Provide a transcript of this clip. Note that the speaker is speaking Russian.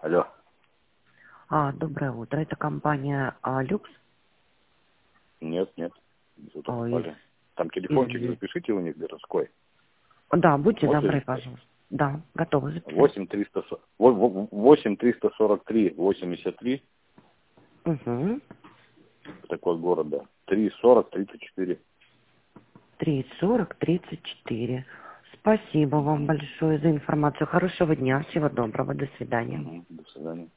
Алло. Доброе утро. Это компания Люкс. Нет, нет. Не туда Из, попали. Там телефончик, из... запишите у них городской. Да, будьте Можете добры, записать? пожалуйста. Да, готовы записать. 8343-83. Угу. Такой город, да. 340-34. 3:40-34. Спасибо вам большое за информацию. Хорошего дня. Всего доброго. До свидания. До свидания.